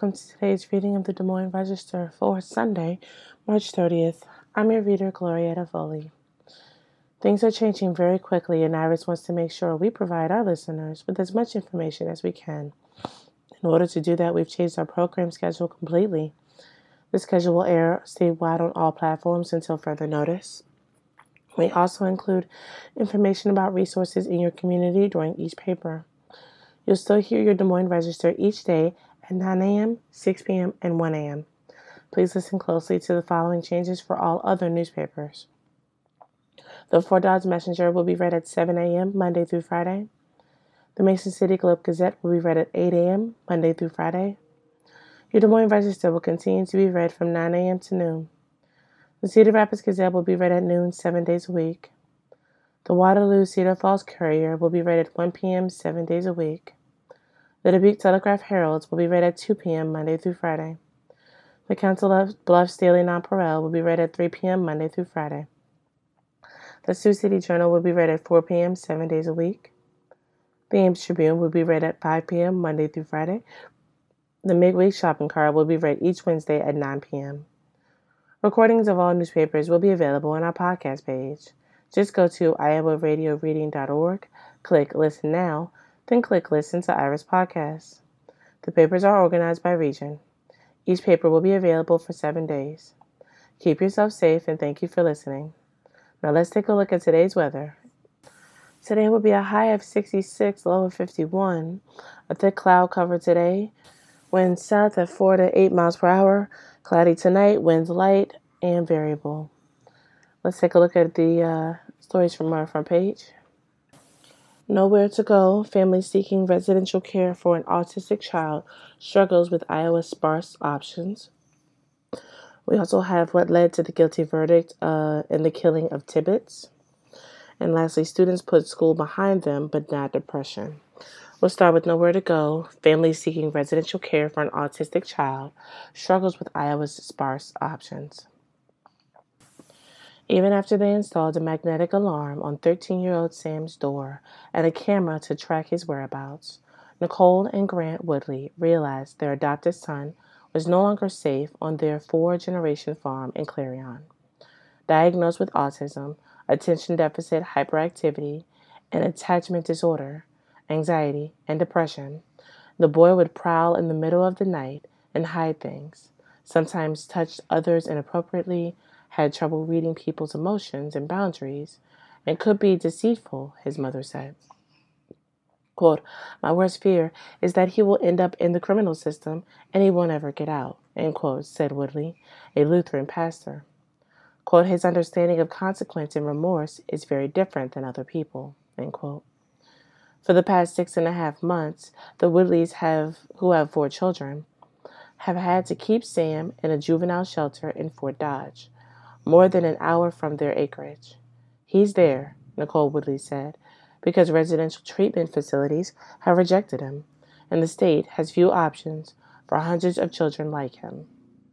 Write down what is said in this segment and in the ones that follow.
welcome to today's reading of the Des Moines Register for Sunday, March 30th. I'm your reader, Glorietta Foley. Things are changing very quickly, and Iris wants to make sure we provide our listeners with as much information as we can. In order to do that, we've changed our program schedule completely. The schedule will air statewide on all platforms until further notice. We also include information about resources in your community during each paper. You'll still hear your Des Moines Register each day at 9 a.m., 6 p.m., and 1 a.m. Please listen closely to the following changes for all other newspapers. The Fort Dodge Messenger will be read at 7 a.m. Monday through Friday. The Mason City Globe Gazette will be read at 8 a.m. Monday through Friday. Your Des Moines Register will continue to be read from 9 a.m. to noon. The Cedar Rapids Gazette will be read at noon 7 days a week. The Waterloo Cedar Falls Courier will be read at 1 p.m. 7 days a week. The Dubuque Telegraph Herald will be read at 2 p.m. Monday through Friday. The Council of Bluffs Daily Nonpareil will be read at 3 p.m. Monday through Friday. The Sioux City Journal will be read at 4 p.m. 7 days a week. The Ames Tribune will be read at 5 p.m. Monday through Friday. The Midweek Shopping Cart will be read each Wednesday at 9 p.m. Recordings of all newspapers will be available on our podcast page. Just go to iowaradioreading.org, click Listen Now, then click Listen to Iris Podcasts. The papers are organized by region. Each paper will be available for 7 days. Keep yourself safe and thank you for listening. Now let's take a look at today's weather. Today will be a high of 66, low of 51. A thick cloud cover today. Winds south at 4 to 8 miles per hour. Cloudy tonight, winds light and variable. Let's take a look at the stories from our front page. Nowhere to go. Family seeking residential care for an autistic child struggles with Iowa's sparse options. We also have what led to the guilty verdict in the killing of Tibbetts. And lastly, students put school behind them, but not depression. We'll start with Nowhere to Go. Family seeking residential care for an autistic child struggles with Iowa's sparse options. Even after they installed a magnetic alarm on 13-year-old Sam's door and a camera to track his whereabouts, Nicole and Grant Woodley realized their adopted son was no longer safe on their 4-generation farm in Clarion. Diagnosed with autism, attention deficit hyperactivity, and attachment disorder, anxiety, and depression, the boy would prowl in the middle of the night and hide things, sometimes touched others inappropriately, had trouble reading people's emotions and boundaries, and could be deceitful, his mother said. Quote, "My worst fear is that he will end up in the criminal system and he won't ever get out," end quote, said Woodley, a Lutheran pastor. Quote, "His understanding of consequence and remorse is very different than other people," end quote. For the past 6.5 months, the Woodleys who have 4 children, have had to keep Sam in a juvenile shelter in Fort Dodge, more than an hour from their acreage. "He's there," Nicole Woodley said, "because residential treatment facilities have rejected him, and the state has few options for hundreds of children like him."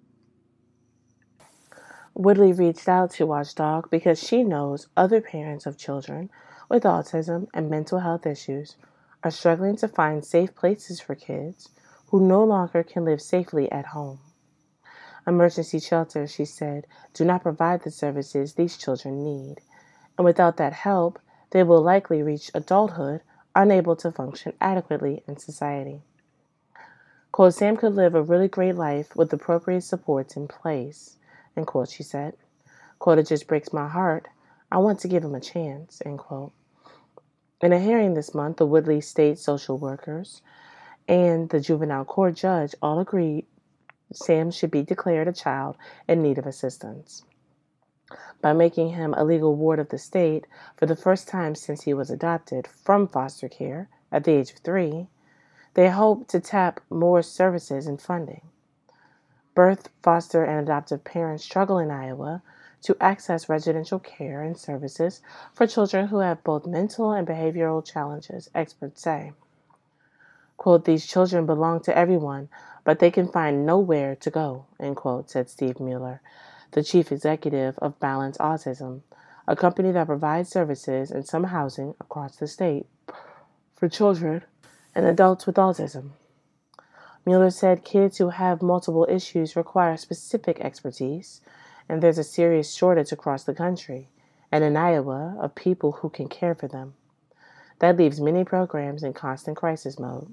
Woodley reached out to Watchdog because she knows other parents of children with autism and mental health issues are struggling to find safe places for kids who no longer can live safely at home. Emergency shelters, she said, do not provide the services these children need, and without that help, they will likely reach adulthood unable to function adequately in society. Quote, "Sam could live a really great life with appropriate supports in place," end quote, she said. Quote, "It just breaks my heart. I want to give him a chance," end quote. In a hearing this month, the Woodley State social workers and the juvenile court judge all agreed Sam should be declared a child in need of assistance. By making him a legal ward of the state for the first time since he was adopted from foster care at the age of 3, they hope to tap more services and funding. Birth, foster, and adoptive parents struggle in Iowa to access residential care and services for children who have both mental and behavioral challenges, experts say. Quote, "These children belong to everyone, but they can find nowhere to go," end quote, said Steve Mueller, the chief executive of Balance Autism, a company that provides services and some housing across the state for children and adults with autism. Mueller said kids who have multiple issues require specific expertise, and there's a serious shortage across the country, and in Iowa, of people who can care for them. That leaves many programs in constant crisis mode.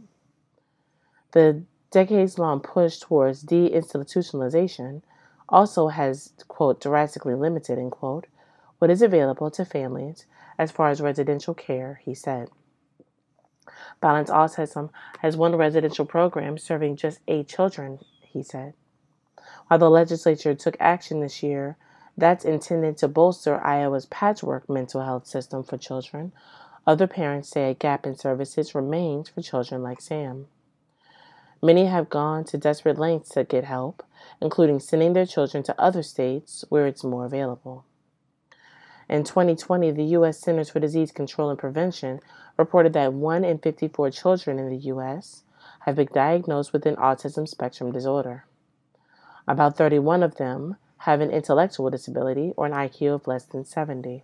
The decades-long push towards deinstitutionalization also has, quote, drastically limited, end quote, what is available to families as far as residential care, he said. Balance Autism has one residential program serving just 8 children, he said. While the legislature took action this year that's intended to bolster Iowa's patchwork mental health system for children, other parents say a gap in services remains for children like Sam. Many have gone to desperate lengths to get help, including sending their children to other states where it's more available. In 2020, the U.S. Centers for Disease Control and Prevention reported that 1 in 54 children in the U.S. have been diagnosed with an autism spectrum disorder. About 31 of them have an intellectual disability or an IQ of less than 70.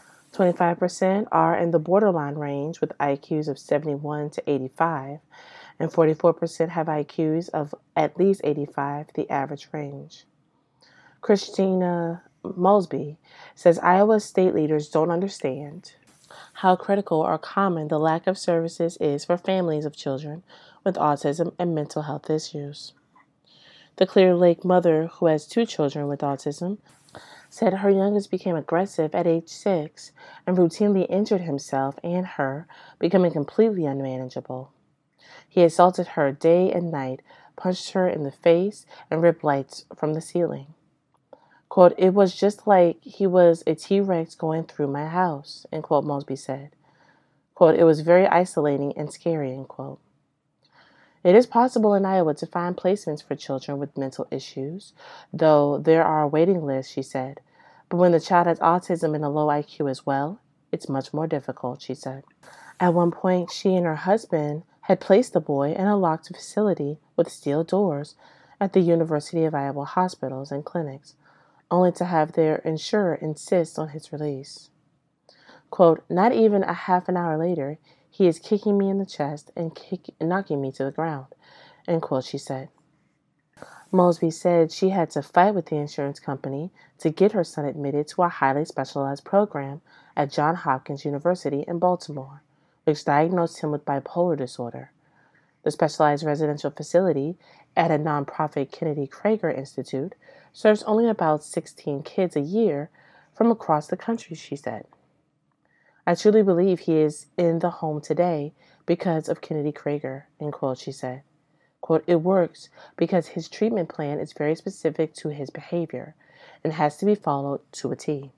25% are in the borderline range with IQs of 71 to 85, and 44% have IQs of at least 85, the average range. Christina Mosby says Iowa state leaders don't understand how critical or common the lack of services is for families of children with autism and mental health issues. The Clear Lake mother, who has 2 children with autism, said her youngest became aggressive at age 6 and routinely injured himself and her, becoming completely unmanageable. He assaulted her day and night, punched her in the face, and ripped lights from the ceiling. Quote, "It was just like he was a T-Rex going through my house," end quote, Mosby said. Quote, "It was very isolating and scary," end quote. It is possible in Iowa to find placements for children with mental issues, though there are waiting lists, she said. But when the child has autism and a low IQ as well, it's much more difficult, she said. At one point, she and her husband had placed the boy in a locked facility with steel doors at the University of Iowa hospitals and clinics, only to have their insurer insist on his release. Quote, "Not even a half an hour later, he is kicking me in the chest and knocking me to the ground," end quote, she said. Mosby said she had to fight with the insurance company to get her son admitted to a highly specialized program at Johns Hopkins University in Baltimore, which diagnosed him with bipolar disorder. The specialized residential facility at a nonprofit Kennedy Krieger Institute serves only about 16 kids a year from across the country, she said. "I truly believe he is in the home today because of Kennedy Krieger," end quote, she said. Quote, "It works because his treatment plan is very specific to his behavior and has to be followed to a T."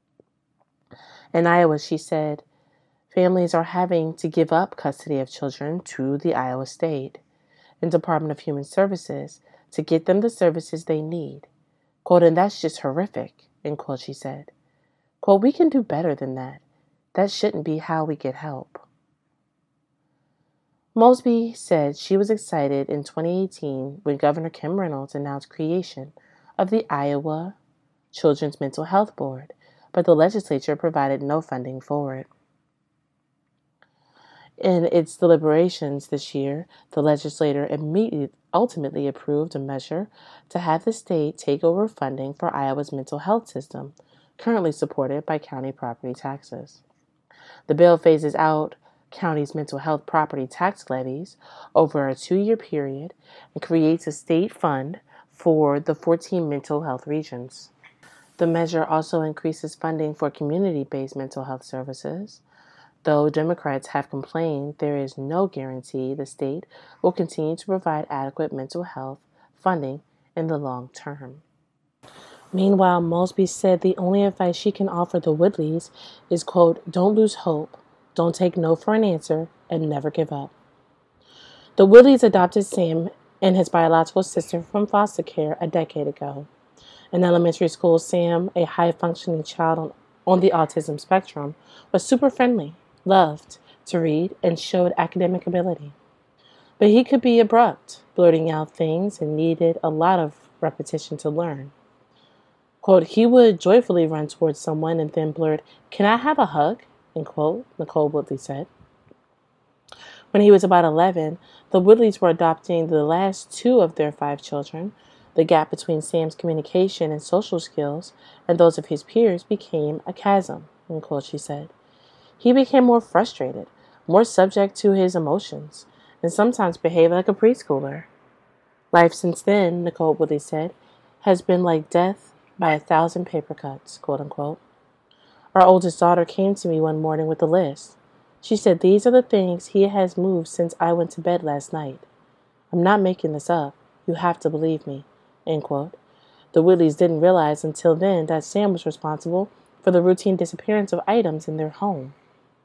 In Iowa, she said, families are having to give up custody of children to the Iowa State and Department of Human Services to get them the services they need. Quote, "And that's just horrific," end quote, she said. Quote, "We can do better than that. That shouldn't be how we get help." Mosby said she was excited in 2018 when Governor Kim Reynolds announced creation of the Iowa Children's Mental Health Board, but the legislature provided no funding for it. In its deliberations this year, the legislature ultimately approved a measure to have the state take over funding for Iowa's mental health system, currently supported by county property taxes. The bill phases out counties' mental health property tax levies over a 2-year period and creates a state fund for the 14 mental health regions. The measure also increases funding for community-based mental health services, though Democrats have complained there is no guarantee the state will continue to provide adequate mental health funding in the long term. Meanwhile, Mosby said the only advice she can offer the Woodleys is, quote, "Don't lose hope, don't take no for an answer, and never give up." The Woodleys adopted Sam and his biological sister from foster care a decade ago. In elementary school, Sam, a high-functioning child on the autism spectrum, was super friendly, loved to read, and showed academic ability. But he could be abrupt, blurting out things, and needed a lot of repetition to learn. Quote, "He would joyfully run towards someone and then blurt, 'Can I have a hug?' end quote, Nicole Woodley said. When he was about 11, the Woodleys were adopting the last two of their 5 children. The gap between Sam's communication and social skills and those of his peers became a chasm, in quote, she said. He became more frustrated, more subject to his emotions, and sometimes behaved like a preschooler. Life since then, Nicole Woodley said, has been like death by 1,000 paper cuts, quote unquote. Our oldest daughter came to me one morning with a list. She said, "These are the things he has moved since I went to bed last night. I'm not making this up. You have to believe me," end quote. The Woodleys didn't realize until then that Sam was responsible for the routine disappearance of items in their home.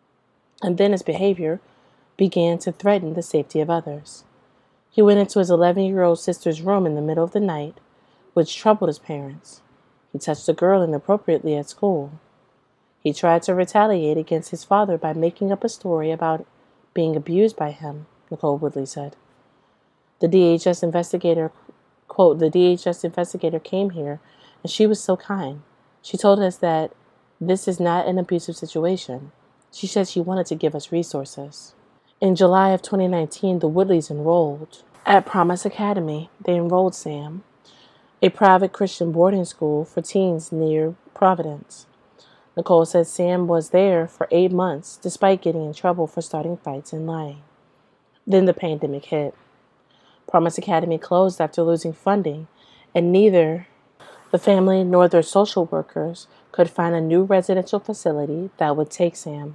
And then his behavior began to threaten the safety of others. He went into his 11-year-old sister's room in the middle of the night, which troubled his parents. He touched a girl inappropriately at school. He tried to retaliate against his father by making up a story about being abused by him, Nicole Woodley said. The DHS investigator, quote, "The DHS investigator came here, and she was so kind. She told us that this is not an abusive situation. She said she wanted to give us resources." In July of 2019, the Woodleys enrolled at Promise Academy. They enrolled Sam, a private Christian boarding school for teens near Providence. Nicole said Sam was there for 8 months, despite getting in trouble for starting fights and lying. Then the pandemic hit. Promise Academy closed after losing funding, and neither the family nor their social workers could find a new residential facility that would take Sam.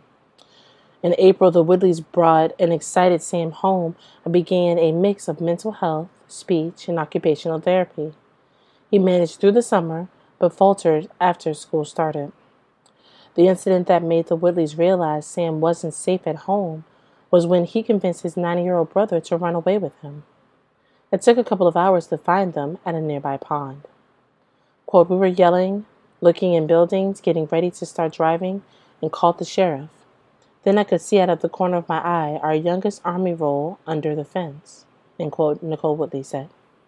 In April, the Woodleys brought an excited Sam home and began a mix of mental health, speech, and occupational therapy. He managed through the summer, but faltered after school started. The incident that made the Woodleys realize Sam wasn't safe at home was when he convinced his 9-year-old brother to run away with him. It took a couple of hours to find them at a nearby pond. Quote, "We were yelling, looking in buildings, getting ready to start driving, and called the sheriff. Then I could see out of the corner of my eye our youngest army roll under the fence," end quote, Nicole Woodley said.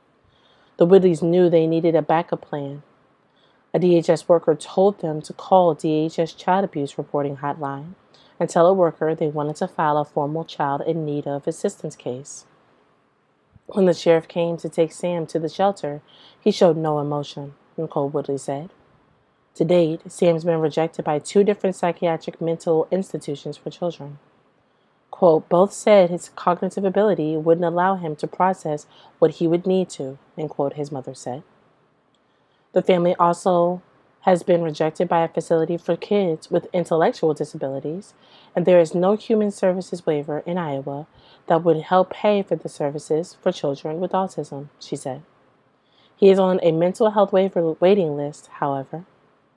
The Woodleys knew they needed a backup plan. A DHS worker told them to call DHS Child Abuse Reporting Hotline and tell a worker they wanted to file a formal child in need of assistance case. When the sheriff came to take Sam to the shelter, he showed no emotion, Nicole Woodley said. To date, Sam's been rejected by 2 different psychiatric mental institutions for children. Quote, "Both said his cognitive ability wouldn't allow him to process what he would need to," end quote, his mother said. The family also has been rejected by a facility for kids with intellectual disabilities, and there is no human services waiver in Iowa that would help pay for the services for children with autism, she said. He is on a mental health waiver waiting list, however.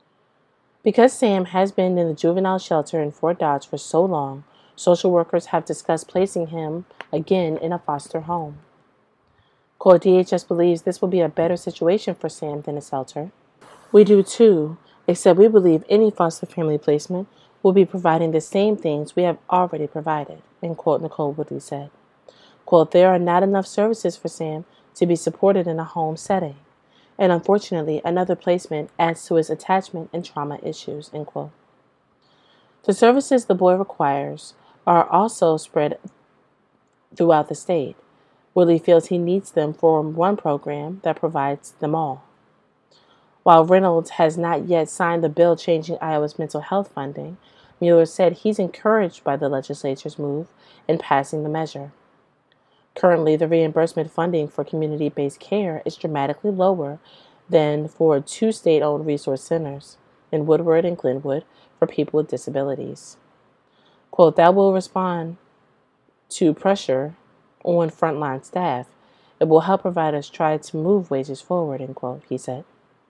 Because Sam has been in the juvenile shelter in Fort Dodge for so long, social workers have discussed placing him again in a foster home. Quote, "DHS believes this will be a better situation for Sam than a shelter. We do too, except we believe any foster family placement will be providing the same things we have already provided," end quote, Nicole Woodley said. Quote, "There are not enough services for Sam to be supported in a home setting, and unfortunately another placement adds to his attachment and trauma issues," end quote. The services the boy requires are also spread throughout the state. Woodley feels he needs them for one program that provides them all. While Reynolds has not yet signed the bill changing Iowa's mental health funding, Mueller said he's encouraged by the legislature's move in passing the measure. Currently, the reimbursement funding for community-based care is dramatically lower than for 2 state-owned resource centers in Woodward and Glenwood for people with disabilities. Quote, "That will respond to pressure on frontline staff. It will help providers try to move wages forward," end quote, he said.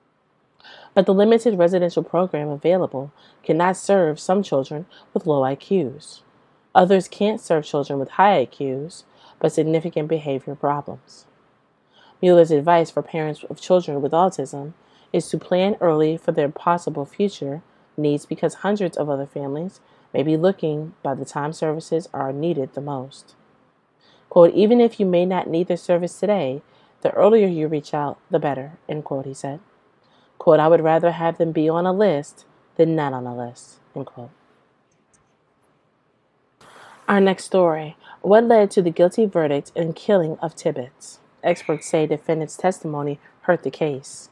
But the limited residential program available cannot serve some children with low IQs. Others can't serve children with high IQs, but significant behavior problems. Mueller's advice for parents of children with autism is to plan early for their possible future needs because hundreds of other families may be looking by the time services are needed the most. Quote, "Even if you may not need the service today, the earlier you reach out, the better," end quote, he said. Quote, "I would rather have them be on a list than not on a list," end quote. Our next story. What led to the guilty verdict and killing of Tibbetts? Experts say defendant's testimony hurt the case.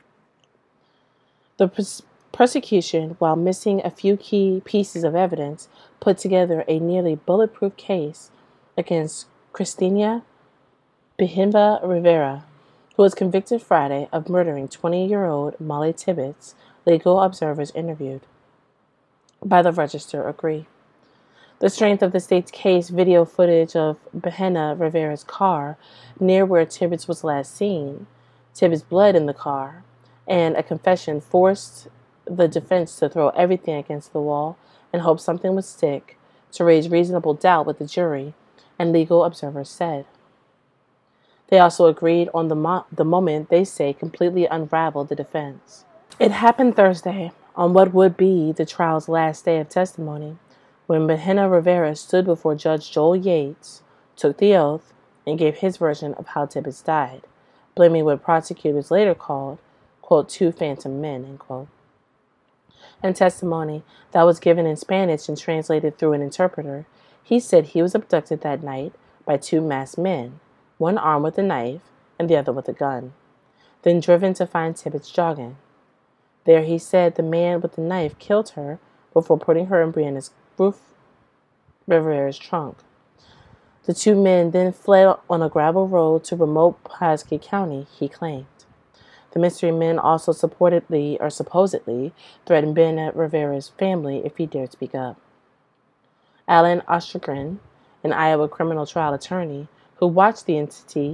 The prosecution, while missing a few key pieces of evidence, put together a nearly bulletproof case against Cristina Bihimba Rivera, who was convicted Friday of murdering 20-year-old Molly Tibbetts, legal observers interviewed by the Register agree. The strength of the state's case, video footage of Bihimba Rivera's car near where Tibbetts was last seen, Tibbetts' blood in the car, and a confession forced the defense to throw everything against the wall and hope something would stick, to raise reasonable doubt with the jury, and legal observers said. They also agreed on the moment they say completely unraveled the defense. It happened Thursday, on what would be the trial's last day of testimony, when Bihimba Rivera stood before Judge Joel Yates, took the oath, and gave his version of how Tibbetts died, blaming what prosecutors later called, quote, two phantom men, end quote. In testimony that was given in Spanish and translated through an interpreter, he said he was abducted that night by two masked men, one armed with a knife and the other with a gun, then driven to find Tibbetts jogging. There he said the man with the knife killed her before putting her in Brianna's Rivera's trunk. The two men then fled on a gravel road to remote Pulaski County, he claimed. The mystery men also supposedly threatened Bihimba Rivera's family if he dared speak up. Alan Ostergren, an Iowa criminal trial attorney who watched the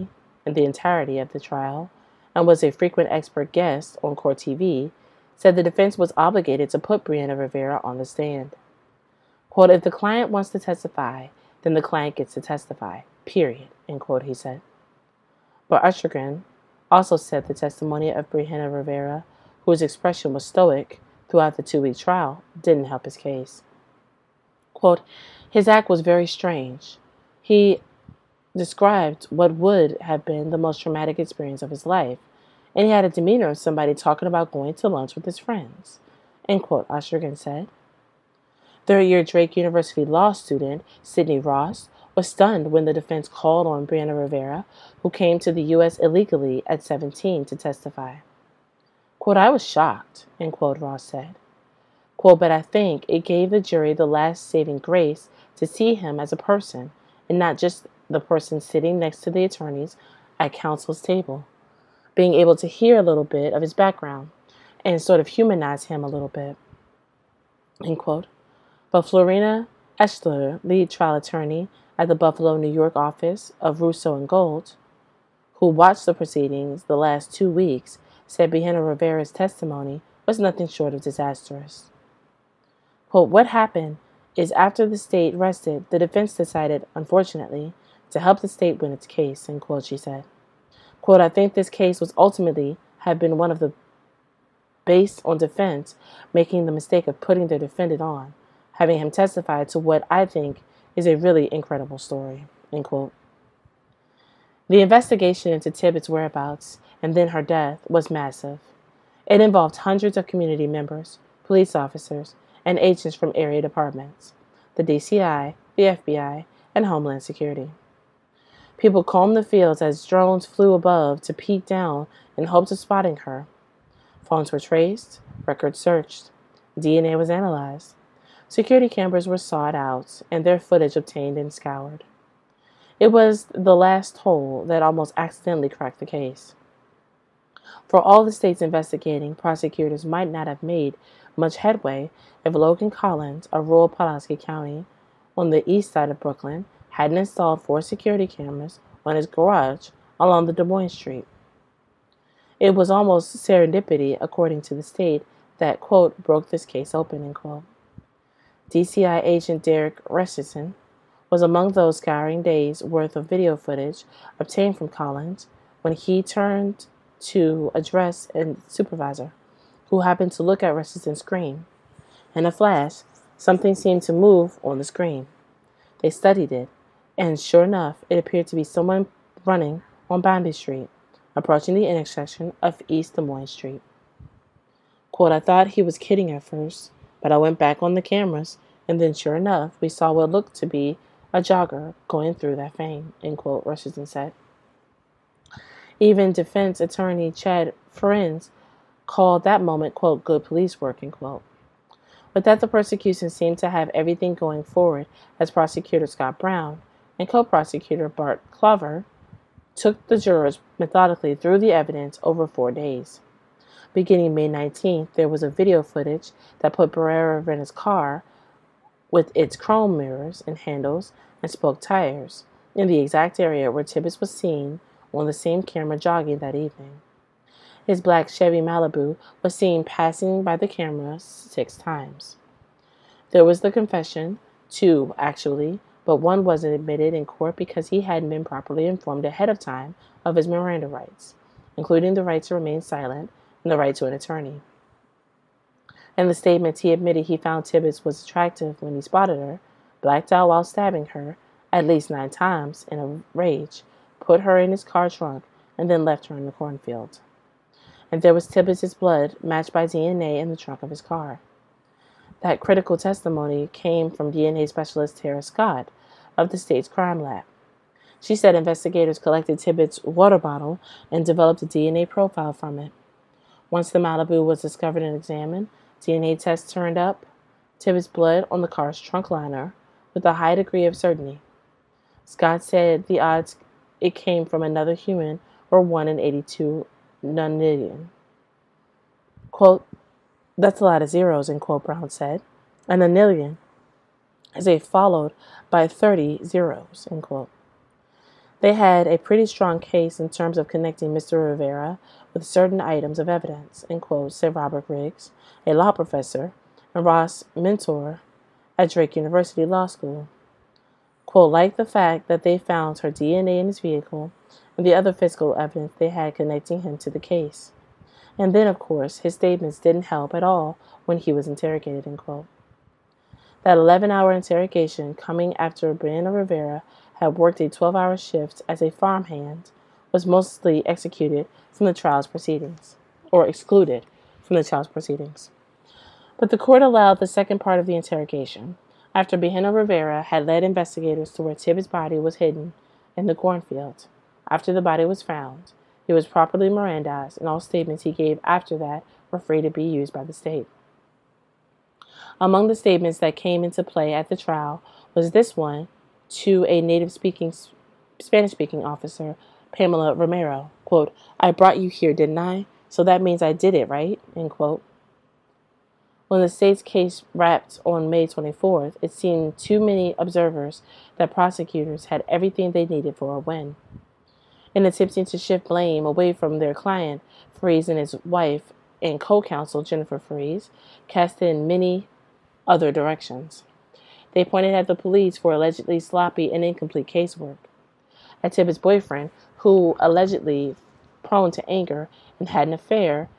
entirety of the trial and was a frequent expert guest on Court TV, said the defense was obligated to put Bihimba Rivera on the stand. Quote, if the client wants to testify, then the client gets to testify, period, end quote, he said. But Ostergren also said the testimony of Bihimba Rivera, whose expression was stoic throughout the 2-week trial, didn't help his case. Quote, his act was very strange. He described what would have been the most traumatic experience of his life, and he had a demeanor of somebody talking about going to lunch with his friends, end quote, Ostergren said. Third-year Drake University law student Sidney Ross was stunned when the defense called on Bihimba Rivera, who came to the U.S. illegally at 17 to testify. Quote, I was shocked, end quote, Ross said. Quote, but I think it gave the jury the last saving grace to see him as a person, and not just the person sitting next to the attorneys at counsel's table, being able to hear a little bit of his background and sort of humanize him a little bit, end quote. But Florina Eschler, lead trial attorney at the Buffalo, New York office of Russo and Gold, who watched the proceedings the last 2 weeks, said Bihimba Rivera's testimony was nothing short of disastrous. Quote, what happened is after the state rested, the defense decided, unfortunately, to help the state win its case, end quote, she said. Quote, I think this case was ultimately have been one of the based on defense making the mistake of putting their defendant on, having him testify to what I think is a really incredible story, end quote. The investigation into Tibbetts' whereabouts and then her death was massive. It involved hundreds of community members, police officers, and agents from area departments, the DCI, the FBI, and Homeland Security. People combed the fields as drones flew above to peek down in hopes of spotting her. Phones were traced, records searched, DNA was analyzed. Security cameras were sought out and their footage obtained and scoured. It was the last hole that almost accidentally cracked the case. For all the states investigating, prosecutors might not have made much headway if Logan Collins, of rural Pulaski County on the east side of Brooklyn, hadn't installed 4 security cameras on his garage along the Des Moines Street. It was almost serendipity, according to the state, that, quote, broke this case open, end quote. DCI agent Derek Richardson was among those scouring days' worth of video footage obtained from Collins when he turned to address a supervisor who happened to look at Richardson's screen. In a flash, something seemed to move on the screen. They studied it, and sure enough, it appeared to be someone running on Bombay Street, approaching the intersection of East Des Moines Street. Quote, I thought he was kidding at first, but I went back on the cameras, and then sure enough, we saw what looked to be a jogger going through that fame, end quote, Richardson said. Even defense attorney Chad Friends called that moment, quote, good police work, end quote. But that the prosecution seemed to have everything going forward as prosecutor Scott Brown and co-prosecutor Bart Clover took the jurors methodically through the evidence over 4 days. Beginning May 19th, there was a video footage that put Barrera in his car with its chrome mirrors and handles and spoke tires in the exact area where Tibbetts was seen on the same camera jogging that evening. His black Chevy Malibu was seen passing by the camera 6 times. There was the confession, 2 actually, but one wasn't admitted in court because he hadn't been properly informed ahead of time of his Miranda rights, including the right to remain silent and the right to an attorney. In the statements, he admitted he found Tibbetts was attractive when he spotted her, blacked out while stabbing her at least 9 times in a rage, put her in his car trunk, and then left her in the cornfield. And there was Tibbetts' blood matched by DNA in the trunk of his car. That critical testimony came from DNA specialist Tara Scott of the state's crime lab. She said investigators collected Tibbetts' water bottle and developed a DNA profile from it. Once the Malibu was discovered and examined, DNA tests turned up Tibbetts' blood on the car's trunk liner with a high degree of certainty. Scott said the odds it came from another human were 1 in 82 nonillion. Quote, that's a lot of zeros, end quote, Brown said. A nonillion is followed by 30 zeros, end quote. They had a pretty strong case in terms of connecting Mr. Rivera with certain items of evidence, end quote, said Robert Riggs, a law professor and Ross Mentor at Drake University Law School. Quote, like the fact that they found her DNA in his vehicle and the other physical evidence they had connecting him to the case. And then, of course, his statements didn't help at all when he was interrogated, end quote. That 11-hour interrogation coming after Brianna Rivera had worked a 12-hour shift as a farmhand was mostly executed from the trial's proceedings, or excluded from the trial's proceedings. But the court allowed the second part of the interrogation, after Brianna Rivera had led investigators to where Tibbetts' body was hidden in the cornfield. After the body was found, he was properly Mirandized, and all statements he gave after that were free to be used by the state. Among the statements that came into play at the trial was this one to a Spanish-speaking officer, Pamela Romero, quote, I brought you here, didn't I? So that means I did it, right? End quote. When the state's case wrapped on May 24th, it seemed to many observers that prosecutors had everything they needed for a win. In attempting to shift blame away from their client, Freeze and his wife and co-counsel Jennifer Freeze cast in many other directions. They pointed at the police for allegedly sloppy and incomplete casework, at Tibbetts' boyfriend, who allegedly prone to anger and had an affair,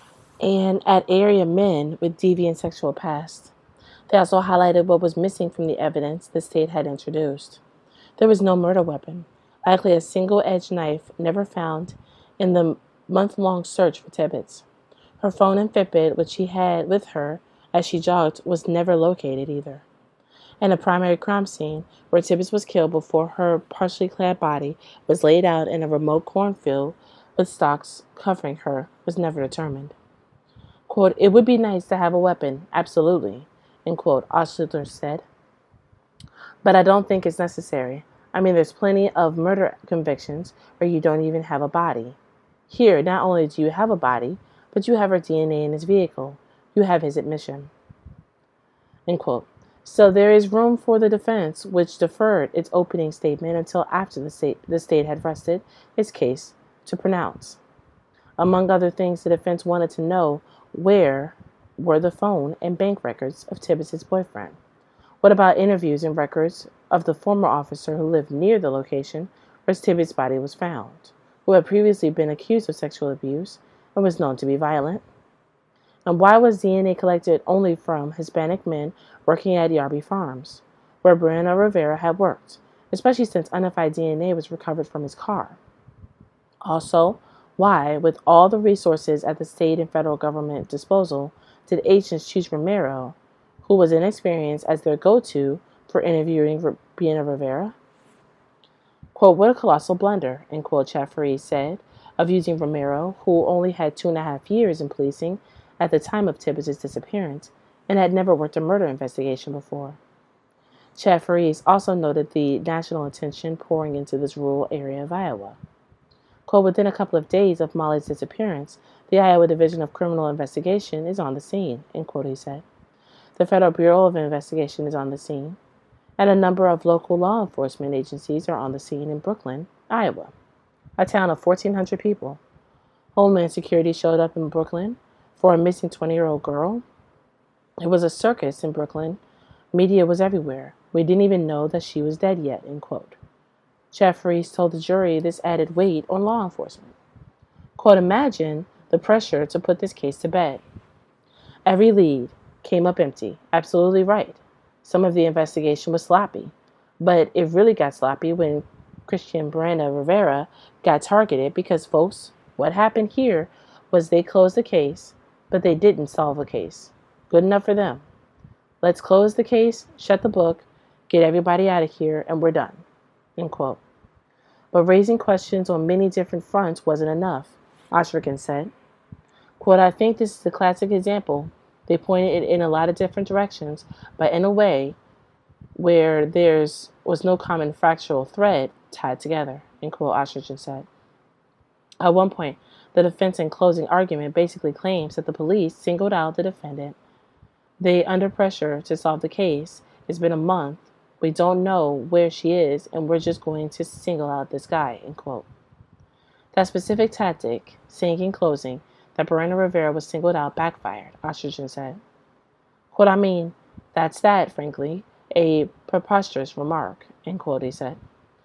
and at area men with deviant sexual past. They also highlighted what was missing from the evidence the state had introduced. There was no murder weapon, likely a single-edged knife never found in the month-long search for Tibbetts. Her phone and Fitbit, which she had with her as she jogged, was never located either. And a primary crime scene, where Tibbetts was killed before her partially clad body was laid out in a remote cornfield with stalks covering her, was never determined. Quote, it would be nice to have a weapon, absolutely, end quote, Oshler said. But I don't think it's necessary. I mean, there's plenty of murder convictions where you don't even have a body. Here, not only do you have a body, but you have her DNA in his vehicle. You have his admission. End quote. So there is room for the defense, which deferred its opening statement until after the state had rested its case to pronounce. Among other things, the defense wanted to know where were the phone and bank records of Tibbetts' boyfriend. What about interviews and records of the former officer who lived near the location where Tibbetts' body was found, who had previously been accused of sexual abuse and was known to be violent? And why was DNA collected only from Hispanic men working at Yarby Farms, where Brianna Rivera had worked, especially since unidentified DNA was recovered from his car? Also, why, with all the resources at the state and federal government disposal, did agents choose Romero, who was inexperienced, as their go-to for interviewing Brianna Rivera. Quote, what a colossal blunder, end quote, Chaffrey said, of using Romero, who only had 2.5 years in policing at the time of Tibbetts' disappearance and had never worked a murder investigation before. Chaffrey also noted the national attention pouring into this rural area of Iowa. Quote, within a couple of days of Molly's disappearance, the Iowa Division of Criminal Investigation is on the scene, end quote, he said. The Federal Bureau of Investigation is on the scene, and a number of local law enforcement agencies are on the scene in Brooklyn, Iowa, a town of 1,400 people. Homeland Security showed up in Brooklyn for a missing 20-year-old girl. It was a circus in Brooklyn. Media was everywhere. We didn't even know that she was dead yet, end quote. Chaffrey told the jury this added weight on law enforcement. Quote, imagine the pressure to put this case to bed. Every lead came up empty. Absolutely right. Some of the investigation was sloppy, but it really got sloppy when Christian Brianna Rivera got targeted because, folks, what happened here was they closed the case, but they didn't solve the case. Good enough for them. Let's close the case, shut the book, get everybody out of here, and we're done, end quote. But raising questions on many different fronts wasn't enough, Oshrikin said. Quote, I think this is a classic example. They pointed it in a lot of different directions, but in a way where was no common factual thread tied together, end quote, Oshrikin said. At one point, the defense in closing argument basically claims that the police singled out the defendant. They under pressure to solve the case. It's been a month. We don't know where she is, and we're just going to single out this guy, end quote. That specific tactic, saying in closing that Brianna Rivera was singled out, backfired, Oshrikin said. Quote, I mean, that's that, frankly, a preposterous remark, end quote, he said.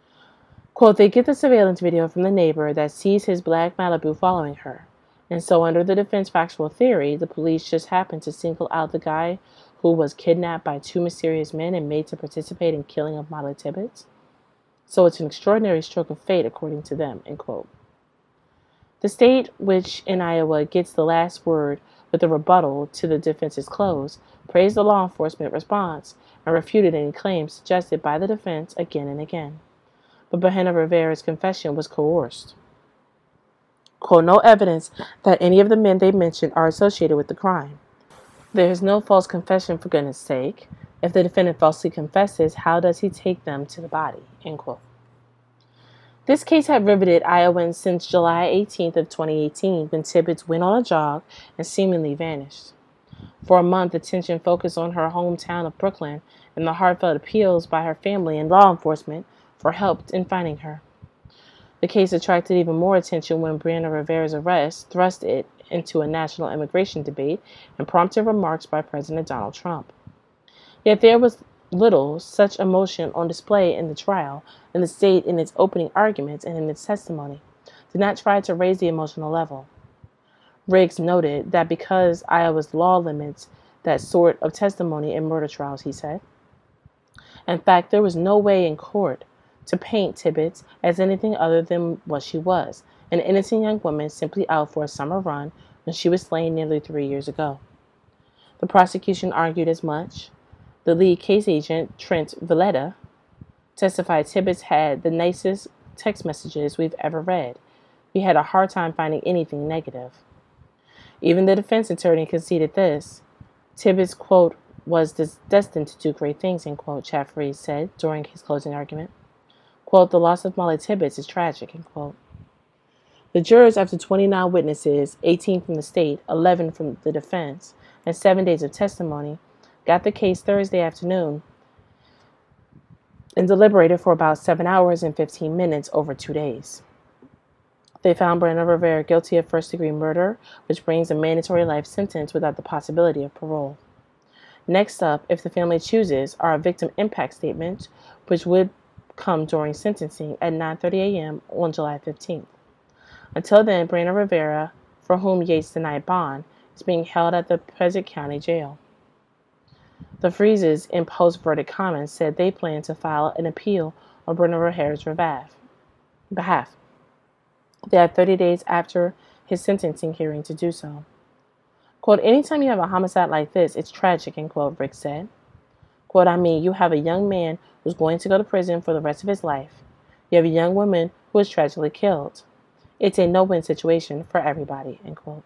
Quote, they get the surveillance video from the neighbor that sees his black Malibu following her. And so under the defense factual theory, the police just happened to single out the guy who was kidnapped by 2 mysterious men and made to participate in killing of Molly Tibbetts. So it's an extraordinary stroke of fate, according to them, end quote. The state, which in Iowa gets the last word with the rebuttal to the defense's close, praised the law enforcement response and refuted any claims suggested by the defense again and again. But Brianna Rivera's confession was coerced. Quote, no evidence that any of the men they mentioned are associated with the crime. There is no false confession, for goodness sake. If the defendant falsely confesses, how does he take them to the body? End quote. This case had riveted Iowans since July 18th of 2018, when Tibbetts went on a jog and seemingly vanished. For a month, attention focused on her hometown of Brooklyn and the heartfelt appeals by her family and law enforcement for help in finding her. The case attracted even more attention when Brianna Rivera's arrest thrust it into a national immigration debate and prompted remarks by President Donald Trump. Yet there was little such emotion on display in the trial, and the state, in its opening arguments and in its testimony, did not try to raise the emotional level. Riggs noted that because Iowa's law limits that sort of testimony in murder trials, he said. In fact, there was no way in court to paint Tibbetts as anything other than what she was, an innocent young woman simply out for a summer run when she was slain nearly 3 years ago. The prosecution argued as much. The lead case agent, Trent Valletta, testified Tibbetts had the nicest text messages we've ever read. We had a hard time finding anything negative. Even the defense attorney conceded this. Tibbetts, quote, was destined to do great things, end quote, Chaffrey said during his closing argument. Quote, the loss of Molly Tibbetts is tragic, end quote. The jurors, after 29 witnesses, 18 from the state, 11 from the defense, and 7 days of testimony, got the case Thursday afternoon and deliberated for about 7 hours and 15 minutes over 2 days. They found Brianna Rivera guilty of first-degree murder, which brings a mandatory life sentence without the possibility of parole. Next up, if the family chooses, are a victim impact statement, which would come during sentencing at 9:30 a.m. on July 15th. Until then, Brianna Rivera, for whom Yates denied bond, is being held at the Puget County Jail. The Freezes, in post-verdict comments, said they plan to file an appeal on Brianna Rivera's behalf. They had 30 days after his sentencing hearing to do so. Quote, anytime you have a homicide like this, it's tragic, end quote, Rick said. Quote, I mean, you have a young man who's going to go to prison for the rest of his life. You have a young woman who was tragically killed. It's a no-win situation for everybody, end quote.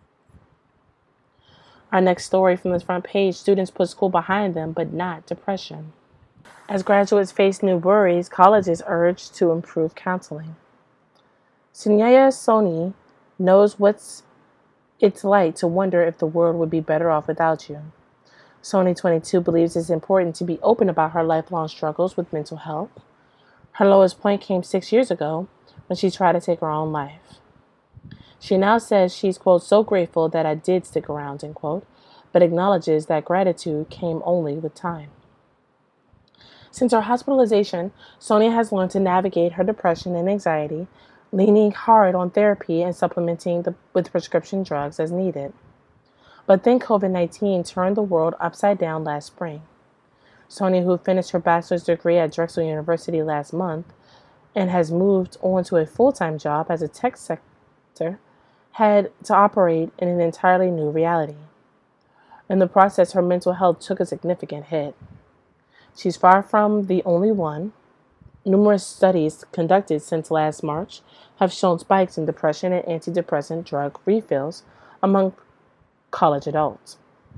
Our next story from the front page, students put school behind them, but not depression. As graduates face new worries, colleges urge to improve counseling. Sunyaya Soni knows what it's like to wonder if the world would be better off without you. Soni, 22, believes it's important to be open about her lifelong struggles with mental health. Her lowest point came 6 years ago when she tried to take her own life. She now says she's, quote, so grateful that I did stick around, end quote, but acknowledges that gratitude came only with time. Since her hospitalization, Soni has learned to navigate her depression and anxiety, leaning hard on therapy and supplementing with prescription drugs as needed. But then COVID-19 turned the world upside down last spring. Soni, who finished her bachelor's degree at Drexel University last month and has moved on to a full-time job as a tech sector, had to operate in an entirely new reality. In the process, her mental health took a significant hit. She's far from the only one. Numerous studies conducted since last March have shown spikes in depression and antidepressant drug refills among college adults.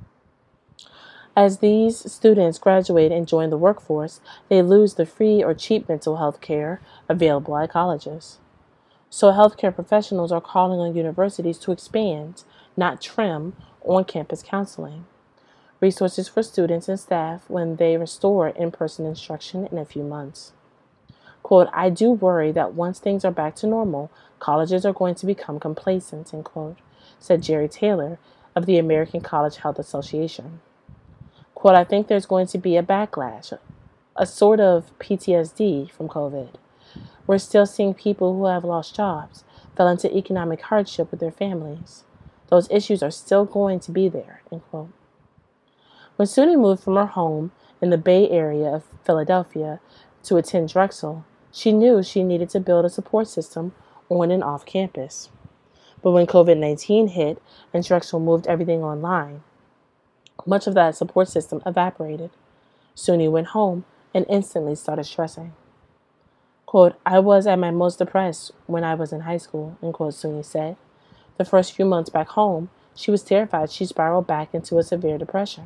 As these students graduate and join the workforce, they lose the free or cheap mental health care available at colleges. So healthcare professionals are calling on universities to expand, not trim, on-campus counseling resources for students and staff when they restore in-person instruction in a few months. Quote, I do worry that once things are back to normal, colleges are going to become complacent, end quote, said Jerry Taylor of the American College Health Association. Quote, I think there's going to be a backlash, a sort of PTSD from COVID. We're still seeing people who have lost jobs, fell into economic hardship with their families. Those issues are still going to be there, end quote. When Suni moved from her home in the Bay Area of Philadelphia to attend Drexel, she knew she needed to build a support system on and off campus. But when COVID-19 hit and Drexel moved everything online, much of that support system evaporated. Suni went home and instantly started stressing. Quote, I was at my most depressed when I was in high school, end quote, Suni said. The first few months back home, she was terrified she spiraled back into a severe depression.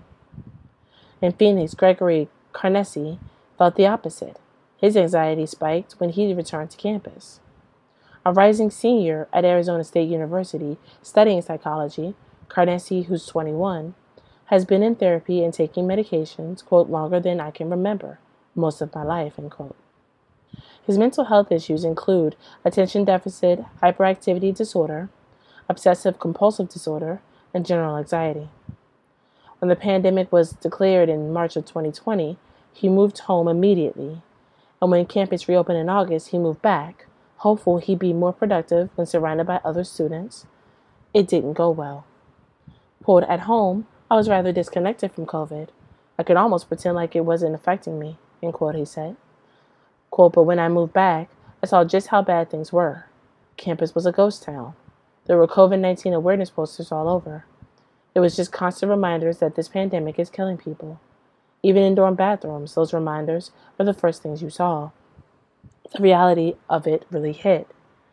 In Phoenix, Gregory Carnesi felt the opposite. His anxiety spiked when he returned to campus. A rising senior at Arizona State University studying psychology, Carnesi, who's 21, has been in therapy and taking medications, quote, longer than I can remember, most of my life, end quote. His mental health issues include attention deficit hyperactivity disorder, obsessive compulsive disorder, and general anxiety. When the pandemic was declared in March of 2020, he moved home immediately. And when campus reopened in August, he moved back, hopeful he'd be more productive when surrounded by other students. It didn't go well. Quote, at home, I was rather disconnected from COVID. I could almost pretend like it wasn't affecting me, end quote, he said. Quote, but when I moved back, I saw just how bad things were. Campus was a ghost town. There were COVID-19 awareness posters all over. It was just constant reminders that this pandemic is killing people. Even in dorm bathrooms, those reminders were the first things you saw. The reality of it really hit.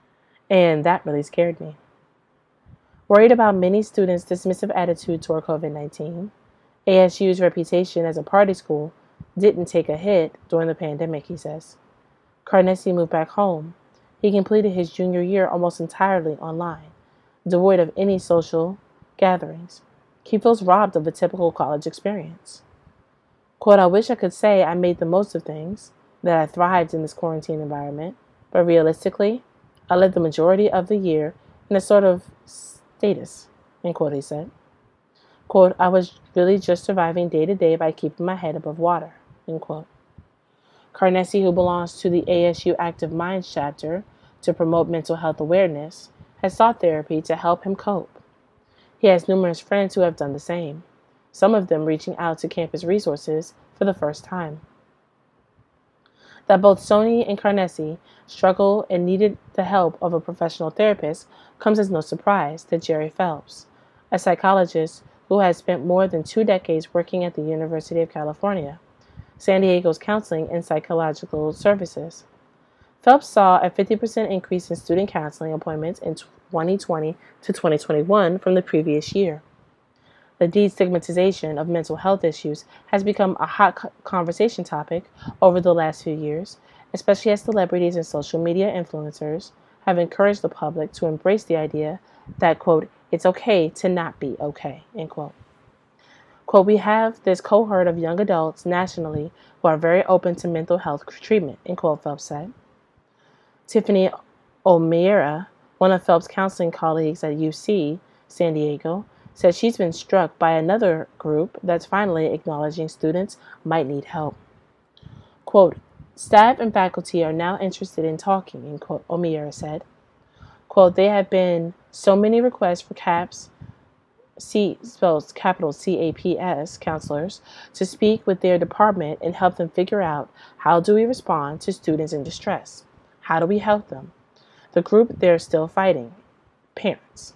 And that really scared me. Worried about many students' dismissive attitude toward COVID-19, ASU's reputation as a party school didn't take a hit during the pandemic, he says. Carnesi moved back home. He completed his junior year almost entirely online, devoid of any social gatherings. He feels robbed of a typical college experience. Quote, I wish I could say I made the most of things, that I thrived in this quarantine environment, but realistically, I lived the majority of the year in a sort of status, end quote, he said. Quote, I was really just surviving day to day by keeping my head above water, end quote. Carnesi, who belongs to the ASU Active Minds chapter to promote mental health awareness, has sought therapy to help him cope. He has numerous friends who have done the same, some of them reaching out to campus resources for the first time. That both Soni and Carnesi struggle and needed the help of a professional therapist comes as no surprise to Jerry Phelps, a psychologist who has spent more than 2 decades working at the University of California. San Diego's counseling and psychological services. Phelps saw a 50% increase in student counseling appointments in 2020 to 2021 from the previous year. The destigmatization of mental health issues has become a hot conversation topic over the last few years, especially as celebrities and social media influencers have encouraged the public to embrace the idea that, quote, it's okay to not be okay, end quote. Quote, we have this cohort of young adults nationally who are very open to mental health treatment, end quote, Phelps said. Tiffany O'Meara, one of Phelps' counseling colleagues at UC San Diego, said she's been struck by another group that's finally acknowledging students might need help. Quote, staff and faculty are now interested in talking, end quote, O'Meara said. Quote, there have been so many requests for CAPS, spells capital CAPS, counselors, to speak with their department and help them figure out how do we respond to students in distress? How do we help them? The group they're still fighting, parents.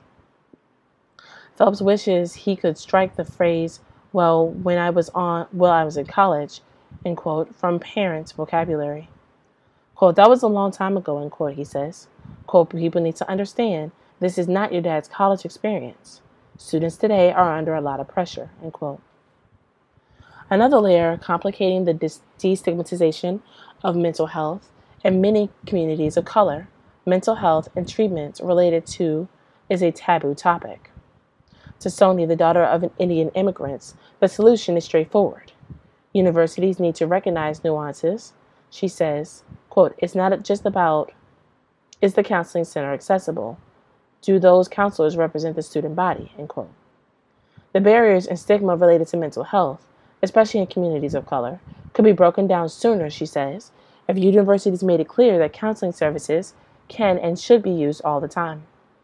Phelps wishes he could strike the phrase, when I was in college, end quote, from parents' vocabulary. Quote, that was a long time ago, end quote, he says. Quote, people need to understand this is not your dad's college experience. Students today are under a lot of pressure, end quote. Another layer complicating the destigmatization of mental health in many communities of color, mental health and treatments related to is a taboo topic. To Sony, the daughter of Indian immigrants, the solution is straightforward. Universities need to recognize nuances. She says, quote, it's not just about, is the counseling center accessible? Do those counselors represent the student body, end quote. The barriers and stigma related to mental health, especially in communities of color, could be broken down sooner, she says, if universities made it clear that counseling services can and should be used all the time.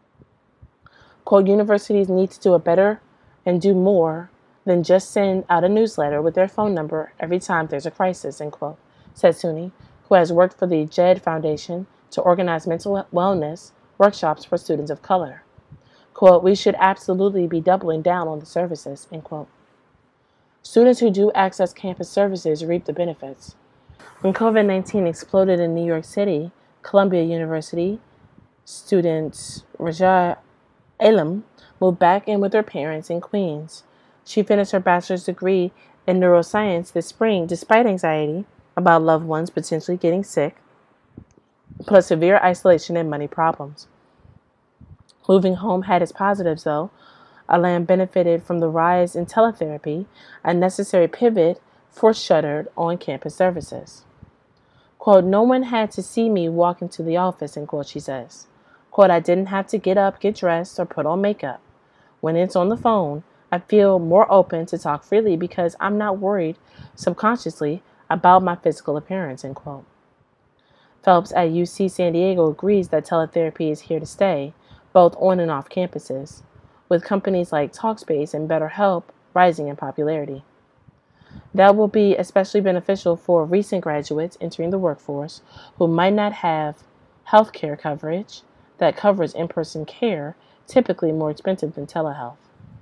Quote, universities need to do a better and do more than just send out a newsletter with their phone number every time there's a crisis, end quote, said Suni, who has worked for the JED Foundation to organize mental wellness workshops for students of color. Quote, we should absolutely be doubling down on the services, end quote. Students who do access campus services reap the benefits. When COVID-19 exploded in New York City, Columbia University student Raja Elam moved back in with her parents in Queens. She finished her bachelor's degree in neuroscience this spring despite anxiety about loved ones potentially getting sick, plus severe isolation and money problems. Moving home had its positives, though. Elam benefited from the rise in teletherapy, a necessary pivot for shuttered on-campus services. Quote, no one had to see me walk into the office, end quote, she says. Quote, I didn't have to get up, get dressed, or put on makeup. When it's on the phone, I feel more open to talk freely because I'm not worried subconsciously about my physical appearance, end quote. Phelps at UC San Diego agrees that teletherapy is here to stay, both on and off campuses, with companies like Talkspace and BetterHelp rising in popularity. That will be especially beneficial for recent graduates entering the workforce who might not have health care coverage that covers in-person care, typically more expensive than telehealth.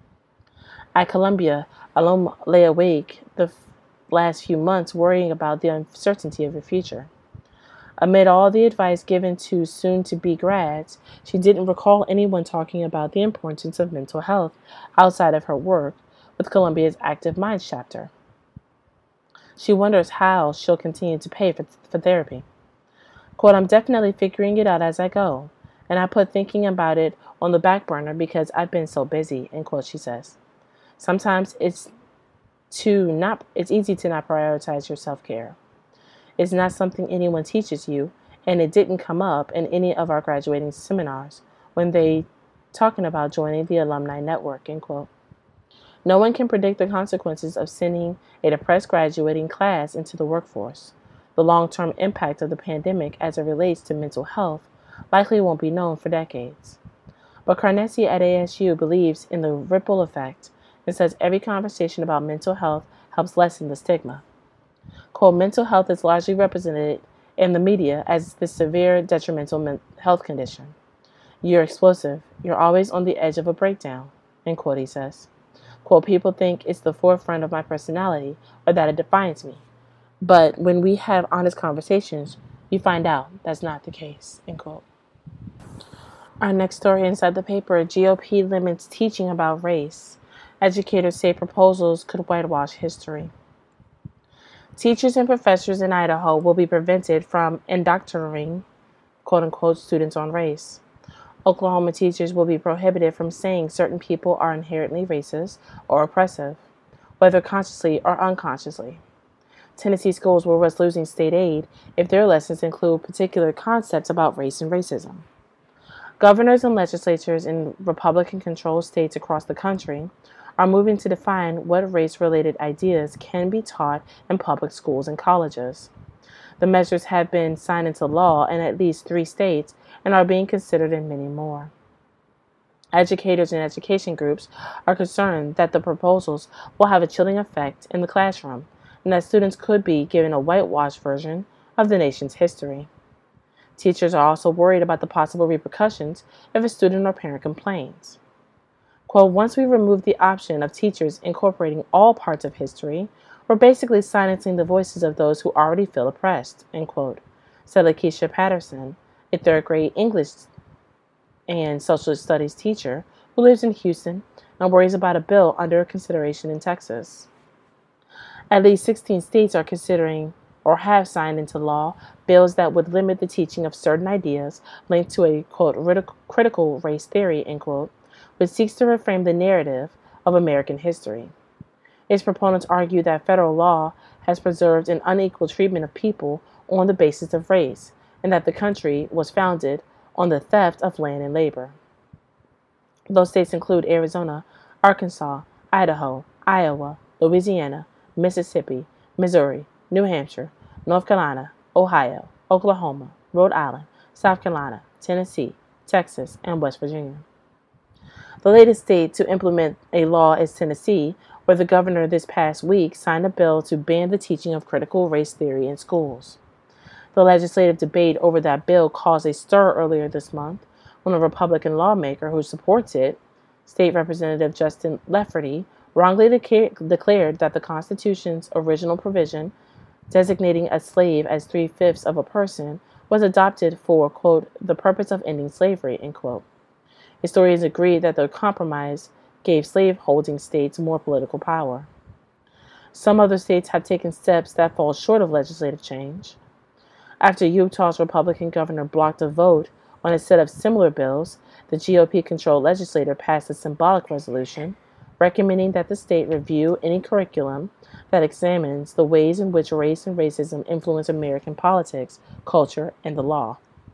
At Columbia, alum lay awake the last few months worrying about the uncertainty of her future. Amid all the advice given to soon-to-be grads, she didn't recall anyone talking about the importance of mental health outside of her work with Columbia's Active Minds chapter. She wonders how she'll continue to pay for therapy. Quote, I'm definitely figuring it out as I go, and I put thinking about it on the back burner because I've been so busy, end quote, she says. Sometimes it's easy to not prioritize your self-care. It's not something anyone teaches you, and it didn't come up in any of our graduating seminars when they talking about joining the alumni network, end quote. No one can predict the consequences of sending a depressed graduating class into the workforce. The long-term impact of the pandemic as it relates to mental health likely won't be known for decades. But Carnessi at ASU believes in the ripple effect and says every conversation about mental health helps lessen the stigma. Quote, mental health is largely represented in the media as this severe detrimental health condition. You're explosive. You're always on the edge of a breakdown, end quote, he says. Quote, people think it's the forefront of my personality or that it defines me. But when we have honest conversations, you find out that's not the case, end quote. Our next story inside the paper, GOP limits teaching about race. Educators say proposals could whitewash history. Teachers and professors in Idaho will be prevented from indoctrinating, quote-unquote, students on race. Oklahoma teachers will be prohibited from saying certain people are inherently racist or oppressive, whether consciously or unconsciously. Tennessee schools will risk losing state aid if their lessons include particular concepts about race and racism. Governors and legislatures in Republican-controlled states across the country are moving to define what race-related ideas can be taught in public schools and colleges. The measures have been signed into law in at least 3 states and are being considered in many more. Educators and education groups are concerned that the proposals will have a chilling effect in the classroom and that students could be given a whitewashed version of the nation's history. Teachers are also worried about the possible repercussions if a student or parent complains. Quote, once we remove the option of teachers incorporating all parts of history, we're basically silencing the voices of those who already feel oppressed, end quote, said Lakeisha Patterson, a 3rd grade English and social studies teacher who lives in Houston and worries about a bill under consideration in Texas. At least 16 states are considering or have signed into law bills that would limit the teaching of certain ideas linked to a, quote, critical race theory, end quote, which seeks to reframe the narrative of American history. Its proponents argue that federal law has preserved an unequal treatment of people on the basis of race, and that the country was founded on the theft of land and labor. Those states include Arizona, Arkansas, Idaho, Iowa, Louisiana, Mississippi, Missouri, New Hampshire, North Carolina, Ohio, Oklahoma, Rhode Island, South Carolina, Tennessee, Texas, and West Virginia. The latest state to implement a law is Tennessee, where the governor this past week signed a bill to ban the teaching of critical race theory in schools. The legislative debate over that bill caused a stir earlier this month when a Republican lawmaker who supports it, State Representative Justin Lafferty, wrongly declared that the Constitution's original provision designating a slave as 3/5 of a person was adopted for, quote, the purpose of ending slavery, end quote. Historians agree that the compromise gave slave-holding states more political power. Some other states have taken steps that fall short of legislative change. After Utah's Republican governor blocked a vote on a set of similar bills, the GOP-controlled legislature passed a symbolic resolution recommending that the state review any curriculum that examines the ways in which race and racism influence American politics, culture, and the law.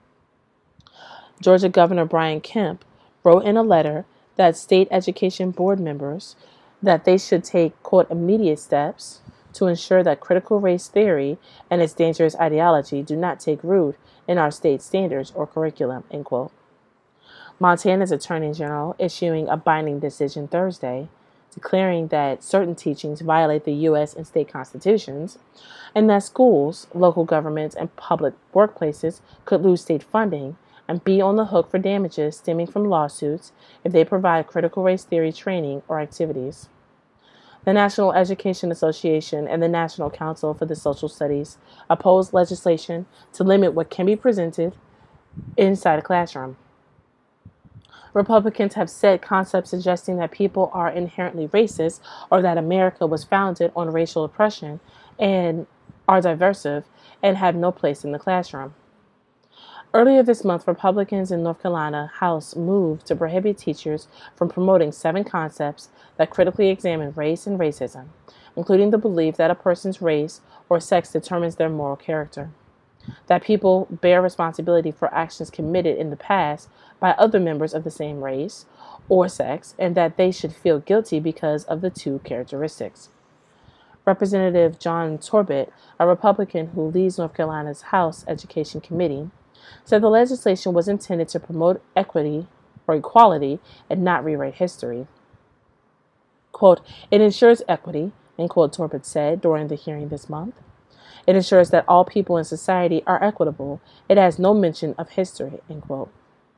Georgia Governor Brian Kemp wrote in a letter that state education board members that they should take, quote, immediate steps to ensure that critical race theory and its dangerous ideology do not take root in our state standards or curriculum, end quote. Montana's Attorney General issuing a binding decision Thursday, declaring that certain teachings violate the U.S. and state constitutions, and that schools, local governments, and public workplaces could lose state funding and be on the hook for damages stemming from lawsuits if they provide critical race theory training or activities. The National Education Association and the National Council for the Social Studies oppose legislation to limit what can be presented inside a classroom. Republicans have said concepts suggesting that people are inherently racist or that America was founded on racial oppression and are diversive and have no place in the classroom. Earlier this month, Republicans in North Carolina House moved to prohibit teachers from promoting 7 concepts that critically examine race and racism, including the belief that a person's race or sex determines their moral character, that people bear responsibility for actions committed in the past by other members of the same race or sex, and that they should feel guilty because of the 2 characteristics. Representative John Torbett, a Republican who leads North Carolina's House Education Committee, said the legislation was intended to promote equity or equality and not rewrite history. Quote, it ensures equity, end quote, Torbett said during the hearing this month. It ensures that all people in society are equitable. It has no mention of history, end quote.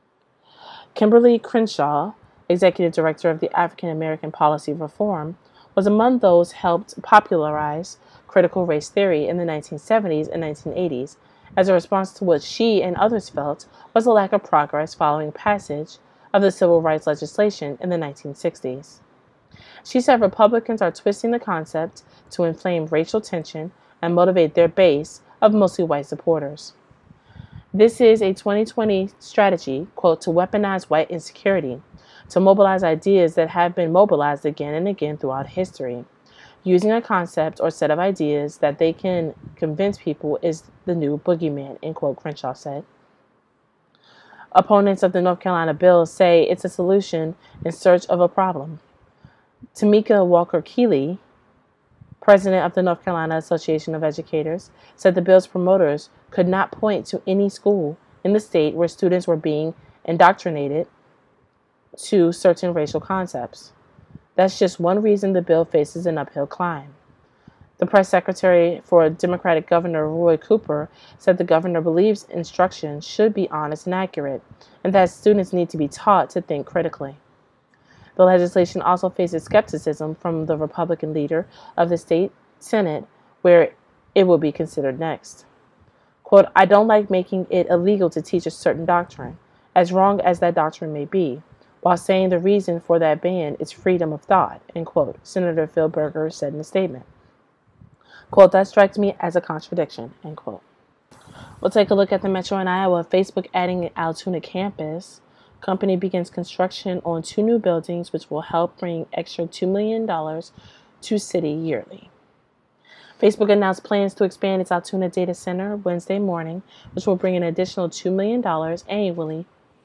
Kimberly Crenshaw, executive director of the African American Policy Reform, was among those helped popularize critical race theory in the 1970s and 1980s as a response to what she and others felt was a lack of progress following passage of the civil rights legislation in the 1960s. She said Republicans are twisting the concept to inflame racial tension and motivate their base of mostly white supporters. This is a 2020 strategy, quote, to weaponize white insecurity, to mobilize ideas that have been mobilized again and again throughout history. Using a concept or set of ideas that they can convince people is the new boogeyman, end quote, Crenshaw said. Opponents of the North Carolina bill say it's a solution in search of a problem. Tamika Walker Keeley, president of the North Carolina Association of Educators, said the bill's promoters could not point to any school in the state where students were being indoctrinated to certain racial concepts. That's just one reason the bill faces an uphill climb. The press secretary for Democratic Governor Roy Cooper said the governor believes instruction should be honest and accurate, and that students need to be taught to think critically. The legislation also faces skepticism from the Republican leader of the state Senate, where it will be considered next. Quote, I don't like making it illegal to teach a certain doctrine, as wrong as that doctrine may be, while saying the reason for that ban is freedom of thought, end quote, Senator Phil Berger said in a statement. Quote, that strikes me as a contradiction, end quote. We'll take a look at the metro in Iowa. Facebook adding Altoona campus. Company begins construction on 2 new buildings, which will help bring extra $2 million to city yearly. Facebook announced plans to expand its Altoona data center Wednesday morning, which will bring an additional $2 million annually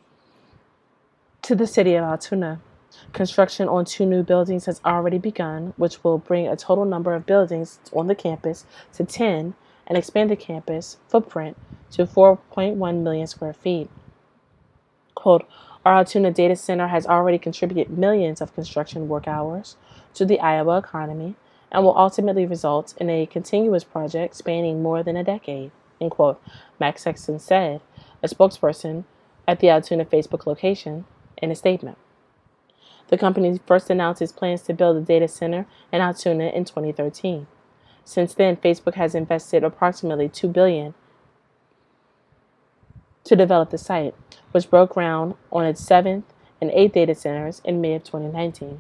to the city of Altoona. Construction on 2 new buildings has already begun, which will bring a total number of buildings on the campus to 10 and expand the campus footprint to 4.1 million square feet. Quote, our Altoona data center has already contributed millions of construction work hours to the Iowa economy and will ultimately result in a continuous project spanning more than a decade, end quote, Max Sexton said, a spokesperson at the Altoona Facebook location, in a statement. The company first announced its plans to build a data center in Altoona in 2013. Since then, Facebook has invested approximately $2 billion to develop the site, which broke ground on its 7th and 8th data centers in May of 2019.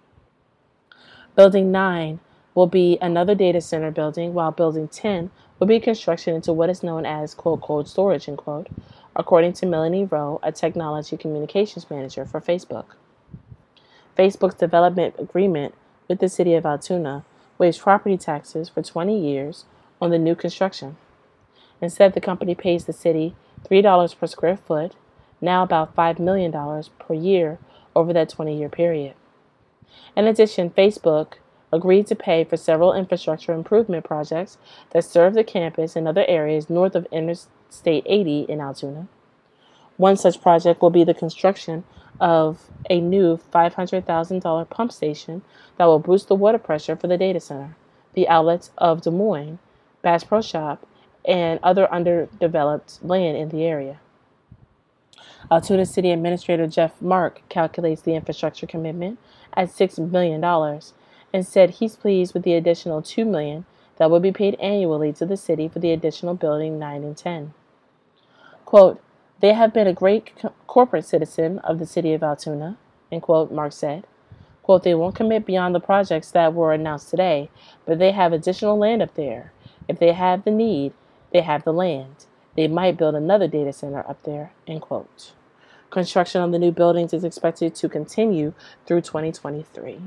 Building 9 will be another data center building, while Building 10 will be construction into what is known as, quote, cold storage, end quote, according to Melanie Rowe, a technology communications manager for Facebook. Facebook's development agreement with the city of Altoona waives property taxes for 20 years on the new construction. Instead, the company pays the city $3 per square foot, now about $5 million per year over that 20-year period. In addition, Facebook agreed to pay for several infrastructure improvement projects that serve the campus and other areas north of Interstate 80 in Altoona. One such project will be the construction of a new $500,000 pump station that will boost the water pressure for the data center, the outlets of Des Moines, Bass Pro Shop, and other underdeveloped land in the area. Altoona City Administrator Jeff Mark calculates the infrastructure commitment at $6 million and said he's pleased with the additional $2 million that will be paid annually to the city for the additional building 9 and 10. Quote, they have been a great corporate citizen of the city of Altoona, end quote, Mark said. Quote, they won't commit beyond the projects that were announced today, but they have additional land up there. If they have the need, they have the land. They might build another data center up there, end quote. Construction on the new buildings is expected to continue through 2023.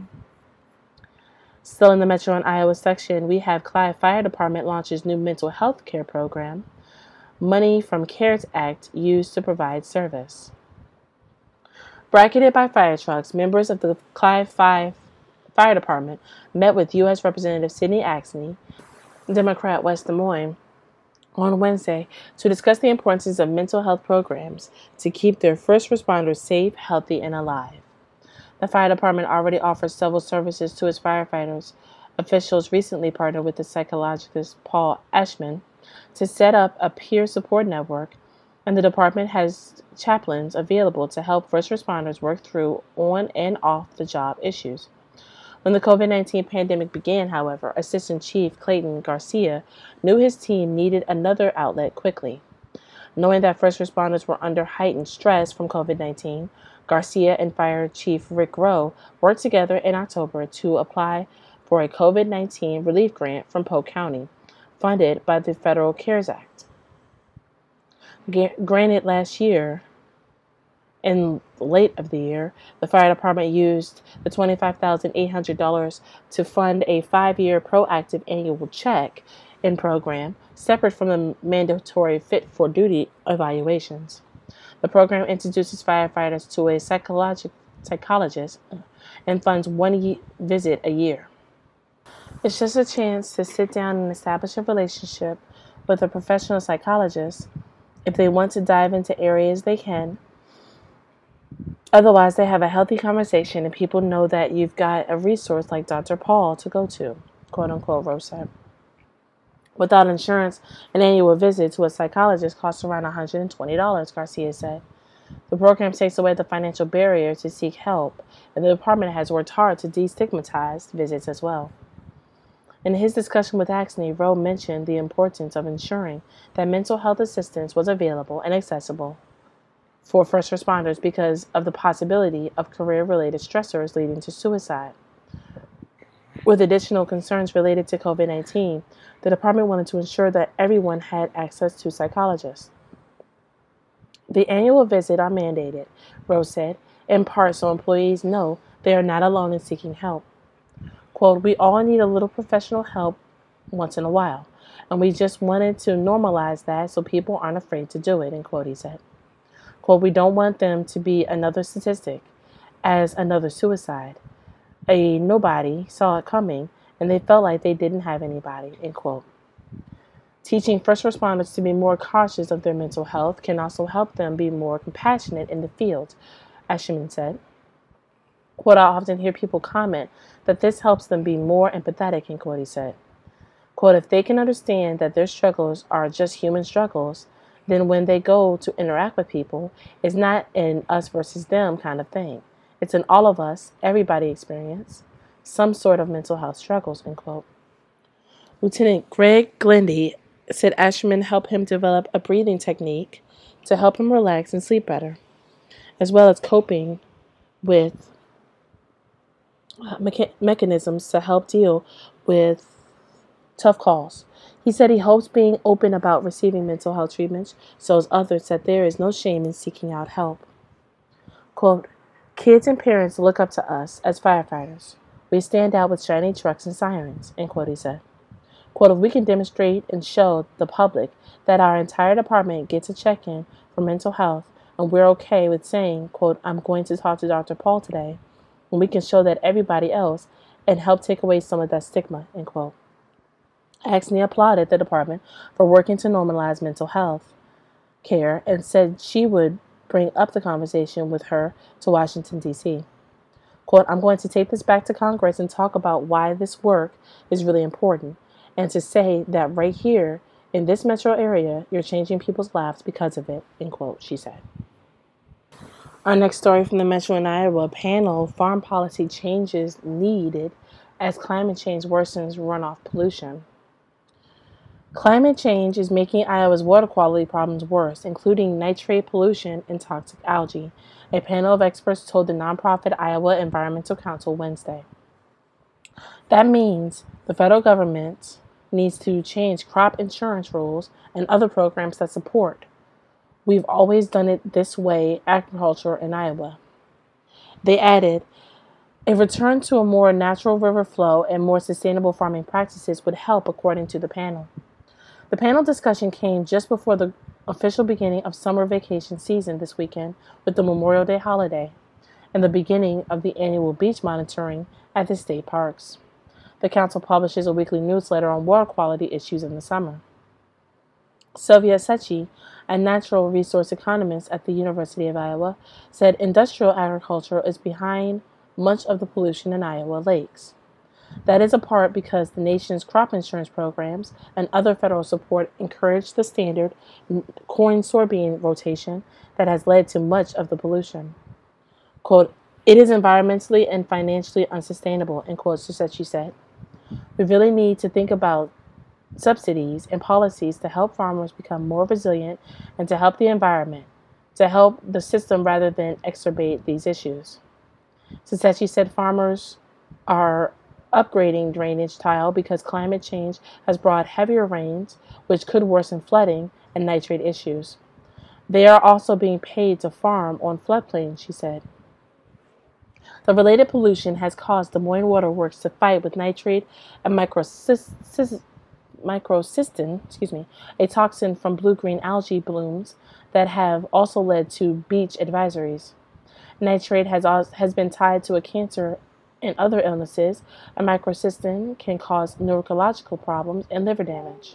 Still in the Metro and Iowa section, we have Clive Fire Department launches new mental health care program. Money from CARES Act used to provide service. Bracketed by fire trucks, members of the Clive Fire Department met with U.S. Representative Sidney Axne, Democrat West Des Moines, on Wednesday to discuss the importance of mental health programs to keep their first responders safe, healthy, and alive. The fire department already offers several services to its firefighters. Officials recently partnered with the psychologist Paul Ashman to set up a peer support network, and the department has chaplains available to help first responders work through on and off the job issues. When the COVID-19 pandemic began, however, Assistant Chief Clayton Garcia knew his team needed another outlet quickly. Knowing that first responders were under heightened stress from COVID-19, Garcia and Fire Chief Rick Rowe worked together in October to apply for a COVID-19 relief grant from Polk County, funded by the Federal CARES Act. Granted last year, in late of the year, the fire department used the $25,800 to fund a 5-year proactive annual check-in program separate from the mandatory fit-for-duty evaluations. The program introduces firefighters to a psychologist and funds one visit a year. It's just a chance to sit down and establish a relationship with a professional psychologist. If they want to dive into areas, they can. Otherwise, they have a healthy conversation and people know that you've got a resource like Dr. Paul to go to, quote unquote, Rose said. Without insurance, an annual visit to a psychologist costs around $120, Garcia said. The program takes away the financial barrier to seek help, and the department has worked hard to destigmatize visits as well. In his discussion with Axne, Rowe mentioned the importance of ensuring that mental health assistance was available and accessible for first responders because of the possibility of career-related stressors leading to suicide. With additional concerns related to COVID-19, the department wanted to ensure that everyone had access to psychologists. The annual visits are mandated, Rose said, in part so employees know they are not alone in seeking help. Quote, we all need a little professional help once in a while, and we just wanted to normalize that so people aren't afraid to do it, end quote, he said. Quote, we don't want them to be another statistic as another suicide. A nobody saw it coming, and they felt like they didn't have anybody, end quote. Teaching first responders to be more cautious of their mental health can also help them be more compassionate in the field, Ashman said. Quote, I often hear people comment that this helps them be more empathetic, end quote, he said. Quote, if they can understand that their struggles are just human struggles, then when they go to interact with people, it's not an us versus them kind of thing. It's an all of us, everybody experience some sort of mental health struggles, end quote. Lieutenant Greg Glendy said Ashman helped him develop a breathing technique to help him relax and sleep better, as well as coping with mechanisms to help deal with tough calls. He said he hopes being open about receiving mental health treatments shows others that there is no shame in seeking out help. Quote, kids and parents look up to us as firefighters. We stand out with shiny trucks and sirens, end quote, he said. Quote, if we can demonstrate and show the public that our entire department gets a check-in for mental health and we're okay with saying, quote, I'm going to talk to Dr. Paul today, and we can show that everybody else and help take away some of that stigma, end quote. Axne applauded the department for working to normalize mental health care and said she would bring up the conversation with her to Washington, D.C. Quote, I'm going to take this back to Congress and talk about why this work is really important and to say that right here in this metro area, you're changing people's lives because of it, end quote, she said. Our next story from the Metro in Iowa panel, farm policy changes needed as climate change worsens runoff pollution. Climate change is making Iowa's water quality problems worse, including nitrate pollution and toxic algae, a panel of experts told the nonprofit Iowa Environmental Council Wednesday. That means the federal government needs to change crop insurance rules and other programs that support. We've always done it this way, agriculture in Iowa. They added, a return to a more natural river flow and more sustainable farming practices would help, according to the panel. The panel discussion came just before the official beginning of summer vacation season this weekend with the Memorial Day holiday and the beginning of the annual beach monitoring at the state parks. The council publishes a weekly newsletter on water quality issues in the summer. Sylvia Secchi, a natural resource economist at the University of Iowa, said industrial agriculture is behind much of the pollution in Iowa lakes. That is a part because the nation's crop insurance programs and other federal support encourage the standard corn-soybean rotation that has led to much of the pollution. Quote, It is environmentally and financially unsustainable, in quotes, she said. We really need to think about subsidies and policies to help farmers become more resilient and to help the environment, to help the system rather than exacerbate these issues. She said farmers are upgrading drainage tile because climate change has brought heavier rains, which could worsen flooding and nitrate issues. They are also being paid to farm on floodplains, she said. The related pollution has caused Des Moines Water Works to fight with nitrate and microcystin, a toxin from blue-green algae blooms that have also led to beach advisories. Nitrate has been tied to a cancer and other illnesses. A microcystin can cause neurological problems and liver damage.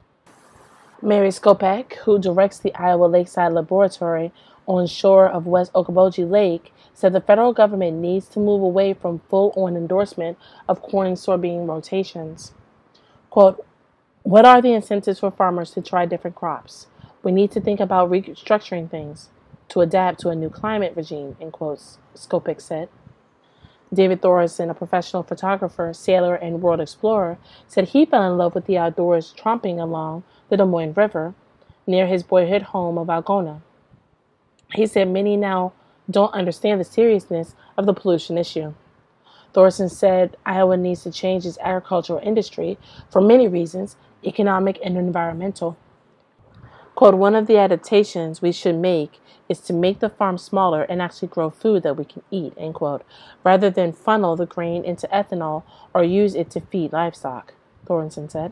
Mary Skopek, who directs the Iowa Lakeside Laboratory on shore of West Okoboji Lake, said the federal government needs to move away from full-on endorsement of corn and soybean rotations. Quote, what are the incentives for farmers to try different crops? We need to think about restructuring things to adapt to a new climate regime, in quotes, Skopek said. David Thorson, a professional photographer, sailor, and world explorer, said he fell in love with the outdoors tromping along the Des Moines River near his boyhood home of Algona. He said many now don't understand the seriousness of the pollution issue. Thorson said Iowa needs to change its agricultural industry for many reasons, economic and environmental. Quote, one of the adaptations we should make is to make the farm smaller and actually grow food that we can eat, end quote, rather than funnel the grain into ethanol or use it to feed livestock, Thorson said.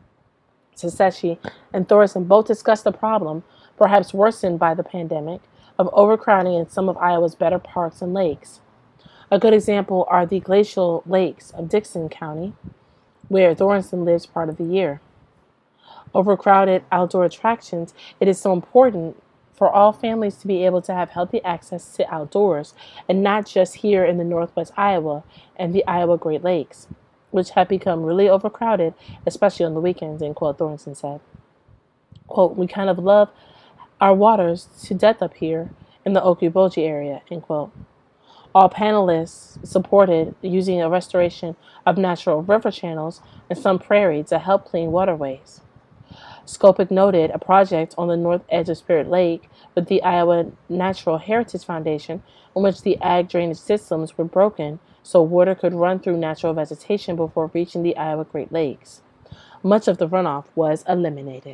Sasechi and Thorson both discussed the problem, perhaps worsened by the pandemic, of overcrowding in some of Iowa's better parks and lakes. A good example are the glacial lakes of Dixon County, where Thorson lives part of the year. Overcrowded outdoor attractions, it is so important for all families to be able to have healthy access to outdoors, and not just here in the Northwest Iowa and the Iowa Great Lakes, which have become really overcrowded, especially on the weekends, end quote, Thorson said. Quote, we kind of love our waters to death up here in the Okoboji area, end quote. All panelists supported using a restoration of natural river channels and some prairie to help clean waterways. Skopek noted a project on the north edge of Spirit Lake with the Iowa Natural Heritage Foundation in which the ag drainage systems were broken so water could run through natural vegetation before reaching the Iowa Great Lakes. Much of the runoff was eliminated.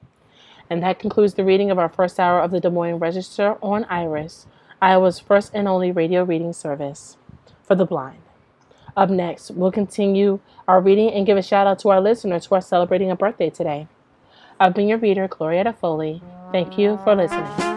And that concludes the reading of our first hour of the Des Moines Register on Iris, Iowa's first and only radio reading service for the blind. Up next, we'll continue our reading and give a shout out to our listeners who are celebrating a birthday today. I've been your reader, Glorietta Foley. Thank you for listening.